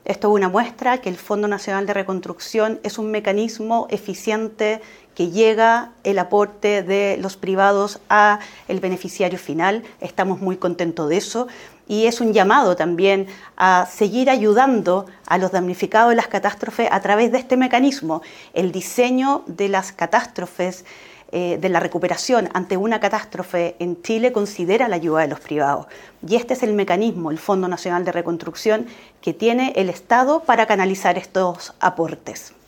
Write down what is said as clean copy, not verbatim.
Esto es una muestra que el Fondo Nacional de Reconstrucción es un mecanismo eficiente que llega el aporte de los privados a el beneficiario final. Estamos muy contentos de eso y es un llamado también a seguir ayudando a los damnificados de las catástrofes a través de este mecanismo. El diseño de las catástrofes, de la recuperación ante una catástrofe en Chile considera la ayuda de los privados. Y este es el mecanismo, el Fondo Nacional de Reconstrucción, que tiene el Estado para canalizar estos aportes.